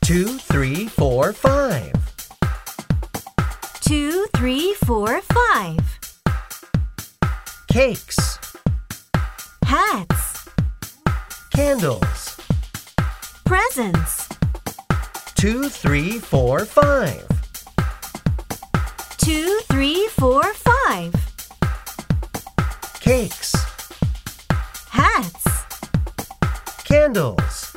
2, 3, 4, 5. 2, 3, 4, 5. Cakes. Hats. Candles. Presents. 2, 3, 4, 5. 2, 3, 4, 5. Cakes. Hats. Candles.